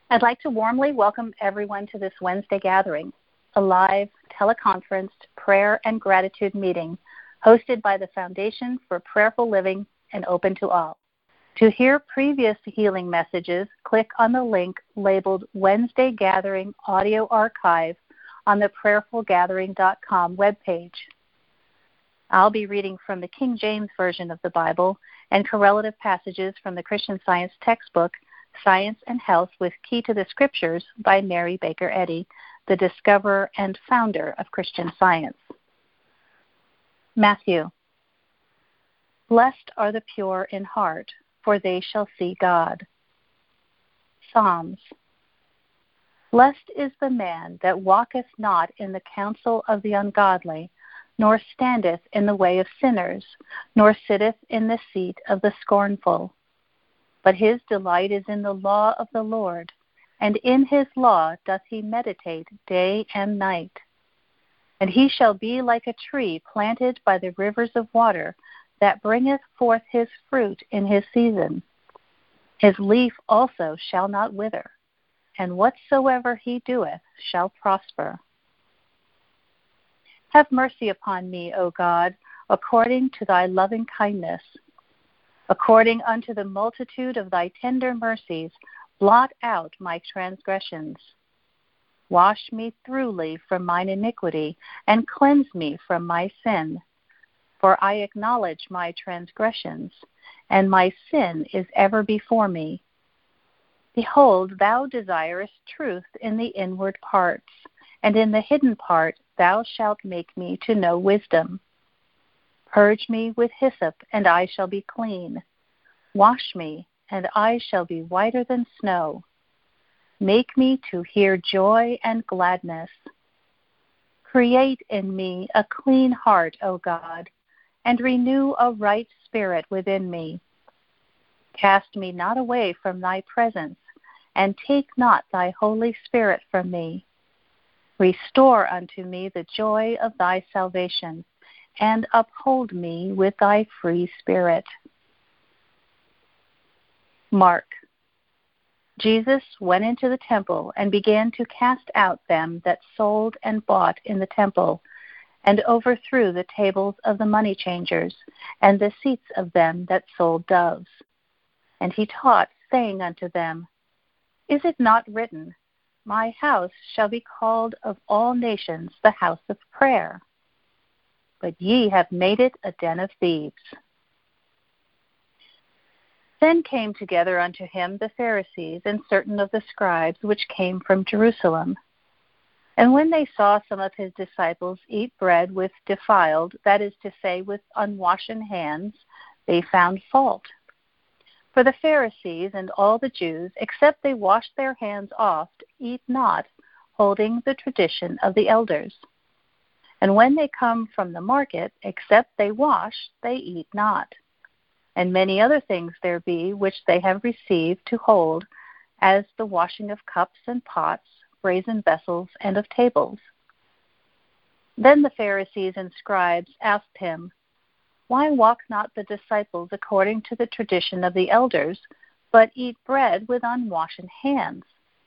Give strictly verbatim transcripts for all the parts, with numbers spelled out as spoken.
I'd like to warmly welcome everyone to this Wednesday gathering, a live, teleconferenced prayer and gratitude meeting hosted by the Foundation for Prayerful Living and open to all. To hear previous healing messages, click on the link labeled Wednesday Gathering Audio Archive on the prayerful gathering dot com webpage. I'll be reading from the King James Version of the Bible and correlative passages from the Christian Science textbook, Science and Health with Key to the Scriptures by Mary Baker Eddy, the discoverer and founder of Christian Science. Matthew. Blessed are the pure in heart, for they shall see God. Psalms. Blessed is the man that walketh not in the counsel of the ungodly, nor standeth in the way of sinners, nor sitteth in the seat of the scornful. But his delight is in the law of the Lord, and in his law doth he meditate day and night. And he shall be like a tree planted by the rivers of water, that bringeth forth his fruit in his season. His leaf also shall not wither, and whatsoever he doeth shall prosper. Have mercy upon me, O God, according to thy loving kindness. According unto the multitude of thy tender mercies, blot out my transgressions. Wash me thoroughly from mine iniquity, and cleanse me from my sin. For I acknowledge my transgressions, and my sin is ever before me. Behold, thou desirest truth in the inward parts, and in the hidden part thou shalt make me to know wisdom. Purge me with hyssop, and I shall be clean. Wash me, and I shall be whiter than snow. Make me to hear joy and gladness. Create in me a clean heart, O God, and renew a right spirit within me. Cast me not away from thy presence, and take not thy Holy Spirit from me. Restore unto me the joy of thy salvation, and uphold me with thy free spirit. Mark. Jesus went into the temple and began to cast out them that sold and bought in the temple, and overthrew the tables of the money changers, and the seats of them that sold doves. And he taught, saying unto them, Is it not written, My house shall be called of all nations the house of prayer? But ye have made it a den of thieves. Then came together unto him the Pharisees and certain of the scribes which came from Jerusalem. And when they saw some of his disciples eat bread with defiled, that is to say, with unwashen hands, they found fault. For the Pharisees and all the Jews, except they wash their hands oft, eat not, holding the tradition of the elders. And when they come from the market, except they wash, they eat not. And many other things there be which they have received to hold, as the washing of cups and pots, brazen vessels, and of tables. Then the Pharisees and scribes asked him, Why walk not the disciples according to the tradition of the elders, but eat bread with unwashen hands?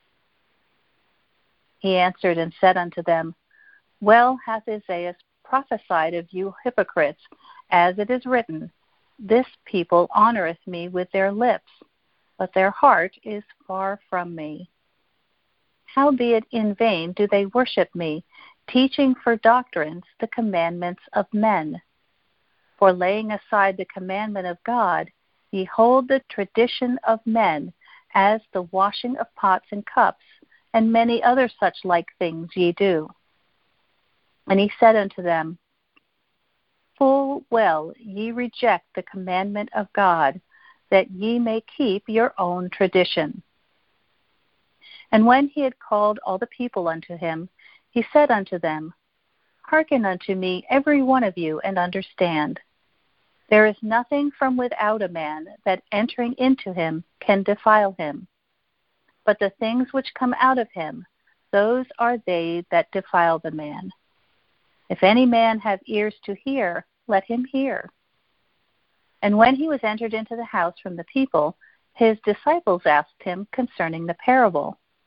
He answered and said unto them, Well hath Isaiah prophesied of you hypocrites, as it is written, This people honoreth me with their lips, but their heart is far from me. Howbeit in vain do they worship me, teaching for doctrines the commandments of men. For laying aside the commandment of God, ye hold the tradition of men, as the washing of pots and cups, and many other such like things ye do. And he said unto them, Full well ye reject the commandment of God, that ye may keep your own tradition. And when he had called all the people unto him, he said unto them, Hearken unto me every one of you, and understand. There is nothing from without a man that entering into him can defile him. But the things which come out of him, those are they that defile the man. If any man have ears to hear, let him hear. And when he was entered into the house from the people, his disciples asked him concerning the parable.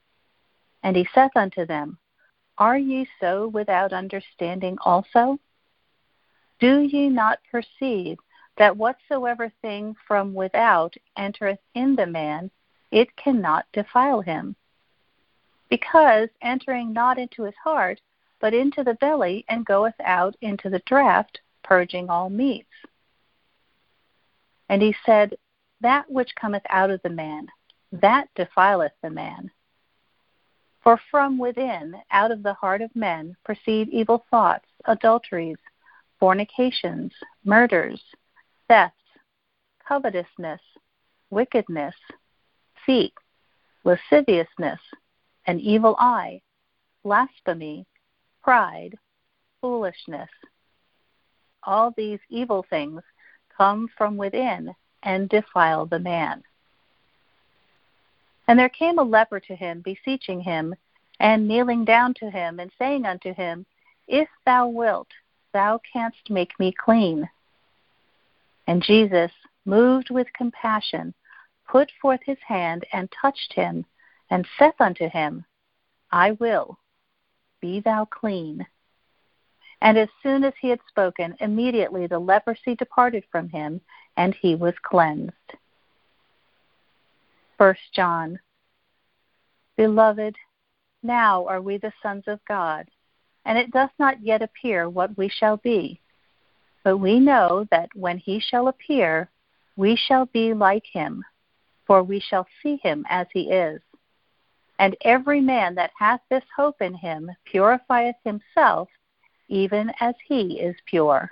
And he saith unto them, Are ye so without understanding also? Do ye not perceive that whatsoever thing from without entereth in the man, it cannot defile him? Because entering not into his heart, but into the belly, and goeth out into the draught, purging all meats. And he said, That which cometh out of the man, that defileth the man. For from within, out of the heart of men, proceed evil thoughts, adulteries, fornications, murders, thefts, covetousness, wickedness, deceit, lasciviousness, an evil eye, blasphemy, pride, foolishness. All these evil things come from within and defile the man. And there came a leper to him, beseeching him, and kneeling down to him, and saying unto him, If thou wilt, thou canst make me clean. And Jesus, moved with compassion, put forth his hand, and touched him, and saith unto him, I will, be thou clean. And as soon as he had spoken, immediately the leprosy departed from him, and he was cleansed. First John. Beloved, now are we the sons of God, and it doth not yet appear what we shall be. But we know that when he shall appear, we shall be like him, for we shall see him as he is. And every man that hath this hope in him purifieth himself, even as he is pure.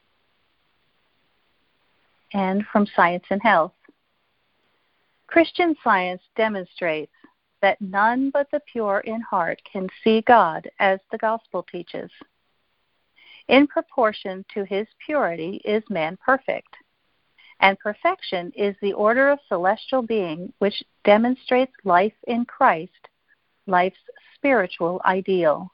And from Science and Health. Christian Science demonstrates that none but the pure in heart can see God, as the Gospel teaches. In proportion to his purity is man perfect, and perfection is the order of celestial being which demonstrates life in Christ, life's spiritual ideal.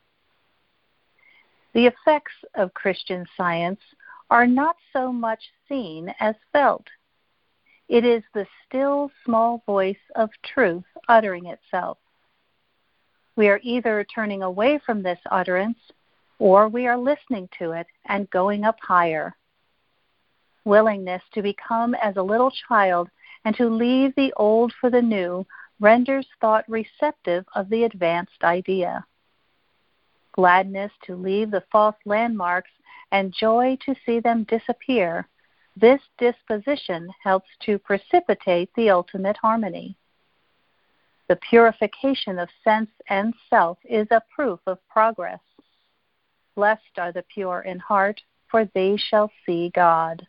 The effects of Christian Science are not so much seen as felt. It is the still small voice of truth uttering itself. We are either turning away from this utterance, or we are listening to it and going up higher. Willingness to become as a little child and to leave the old for the new renders thought receptive of the advanced idea. Gladness to leave the false landmarks and joy to see them disappear, this disposition helps to precipitate the ultimate harmony. The purification of sense and self is a proof of progress. Blessed are the pure in heart, for they shall see God.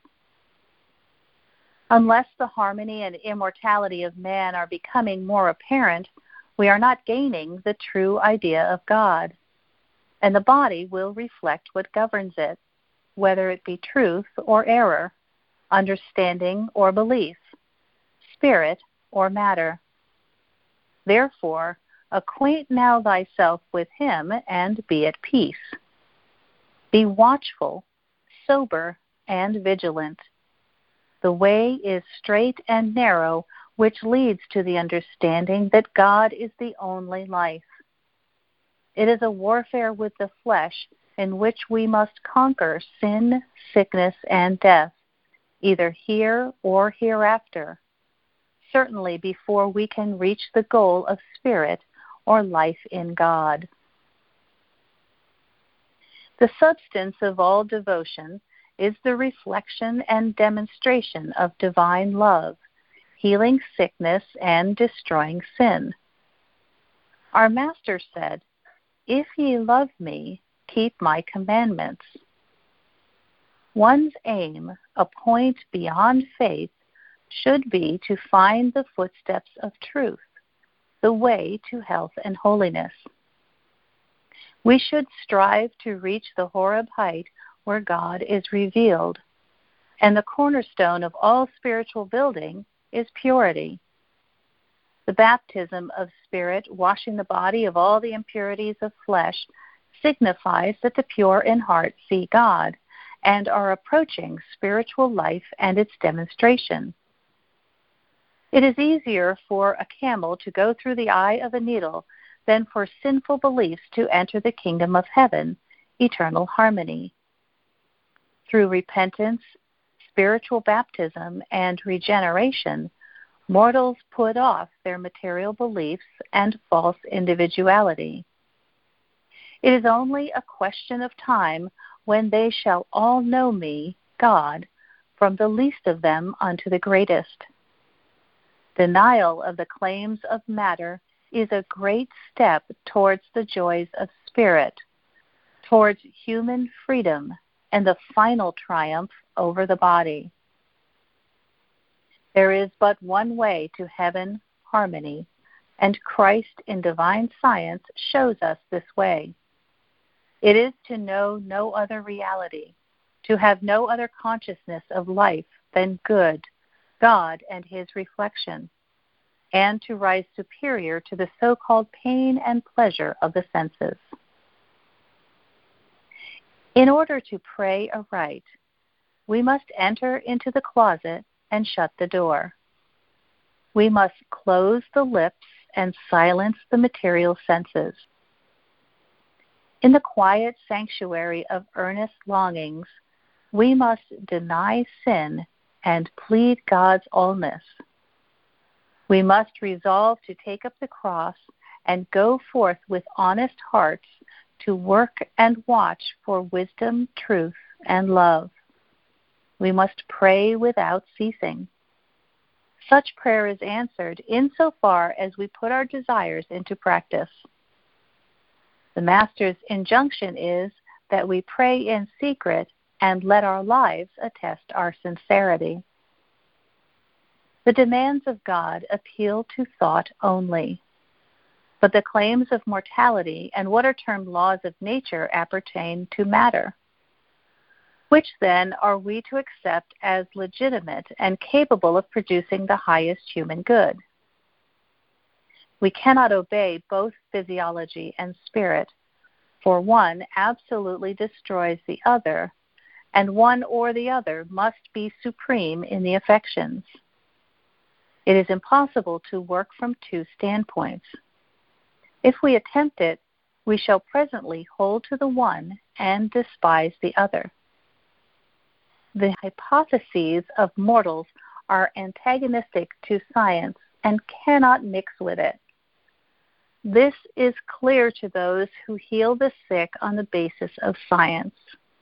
Unless the harmony and immortality of man are becoming more apparent, we are not gaining the true idea of God. And the body will reflect what governs it, whether it be truth or error, understanding or belief, spirit or matter. Therefore, acquaint now thyself with him, and be at peace. Be watchful, sober, and vigilant. The way is straight and narrow, which leads to the understanding that God is the only life. It is a warfare with the flesh in which we must conquer sin, sickness, and death, either here or hereafter, certainly before we can reach the goal of spirit or life in God. The substance of all devotion is the reflection and demonstration of divine love, healing sickness and destroying sin. Our Master said, If ye love me, keep my commandments. One's aim, a point beyond faith, should be to find the footsteps of truth, the way to health and holiness. We should strive to reach the Horeb height where God is revealed, and the cornerstone of all spiritual building is purity. The baptism of spirit, washing the body of all the impurities of flesh, signifies that the pure in heart see God and are approaching spiritual life and its demonstration. It is easier for a camel to go through the eye of a needle than for sinful beliefs to enter the kingdom of heaven, eternal harmony. Through repentance, spiritual baptism, and regeneration, mortals put off their material beliefs and false individuality. It is only a question of time when they shall all know me, God, from the least of them unto the greatest. Denial of the claims of matter is a great step towards the joys of spirit, towards human freedom and the final triumph over the body. There is but one way to heaven, harmony, and Christ in divine science shows us this way. It is to know no other reality, to have no other consciousness of life than good, God and his reflection, and to rise superior to the so-called pain and pleasure of the senses. In order to pray aright, we must enter into the closet and shut the door. We must close the lips and silence the material senses. In the quiet sanctuary of earnest longings, we must deny sin and plead God's allness. We must resolve to take up the cross and go forth with honest hearts to work and watch for wisdom, truth, and love. We must pray without ceasing. Such prayer is answered insofar as we put our desires into practice. The Master's injunction is that we pray in secret and let our lives attest our sincerity. The demands of God appeal to thought only, but the claims of mortality and what are termed laws of nature appertain to matter. Which then are we to accept as legitimate and capable of producing the highest human good? We cannot obey both physiology and spirit, for one absolutely destroys the other, and one or the other must be supreme in the affections. It is impossible to work from two standpoints. If we attempt it, we shall presently hold to the one and despise the other. The hypotheses of mortals are antagonistic to science and cannot mix with it. This is clear to those who heal the sick on the basis of science.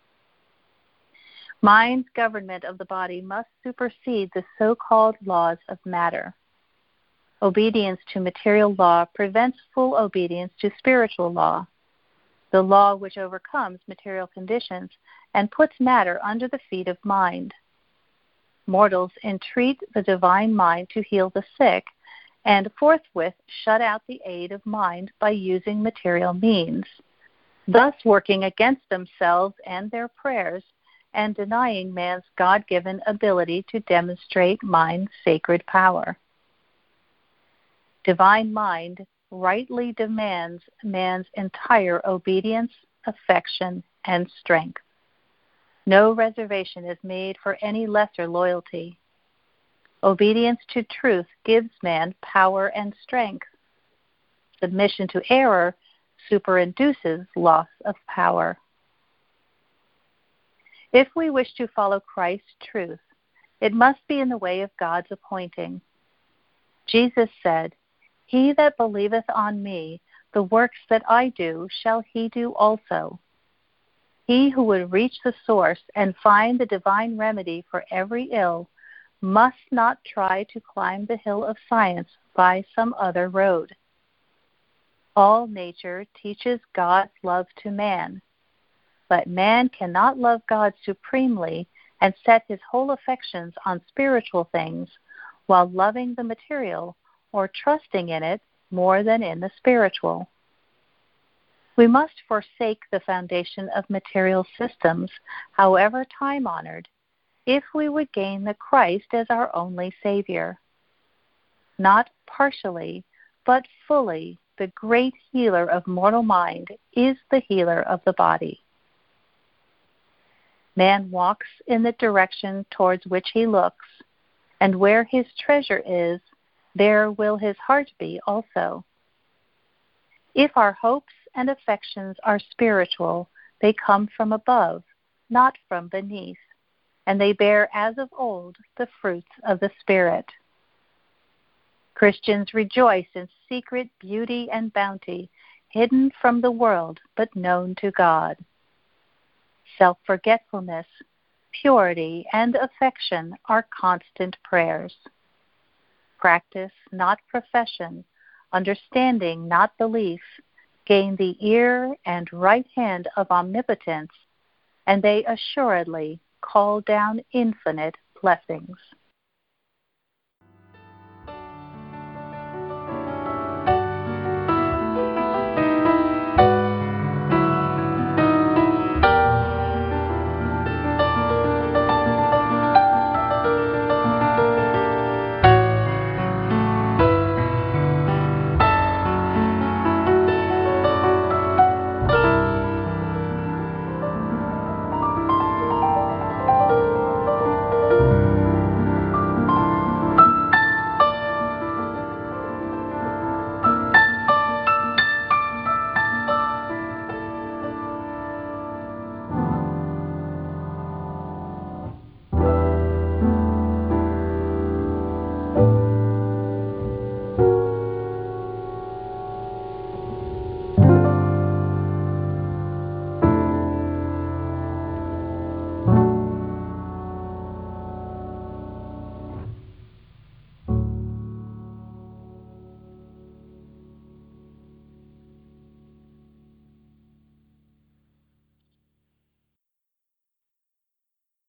Mind's government of the body must supersede the so-called laws of matter. Obedience to material law prevents full obedience to spiritual law, the law which overcomes material conditions and puts matter under the feet of mind. Mortals entreat the divine mind to heal the sick and forthwith shut out the aid of mind by using material means, thus working against themselves and their prayers and denying man's God-given ability to demonstrate mind's sacred power. Divine mind rightly demands man's entire obedience, affection, and strength. No reservation is made for any lesser loyalty. Obedience to truth gives man power and strength. Submission to error superinduces loss of power. If we wish to follow Christ's truth, it must be in the way of God's appointing. Jesus said, "He that believeth on me, the works that I do shall he do also." He who would reach the source and find the divine remedy for every ill must not try to climb the hill of science by some other road. All nature teaches God's love to man, but man cannot love God supremely and set his whole affections on spiritual things while loving the material or trusting in it more than in the spiritual. We must forsake the foundation of material systems, however time-honored, if we would gain the Christ as our only Savior. Not partially, but fully, the great healer of mortal mind is the healer of the body. Man walks in the direction towards which he looks, and where his treasure is, there will his heart be also. If our hopes and affections are spiritual, they come from above, not from beneath, and they bear as of old the fruits of the Spirit. Christians rejoice in secret beauty and bounty, hidden from the world but known to God. Self-forgetfulness, purity, and affection are constant prayers. Practice, not profession, understanding, not belief, gain the ear and right hand of omnipotence, and they assuredly call down infinite blessings.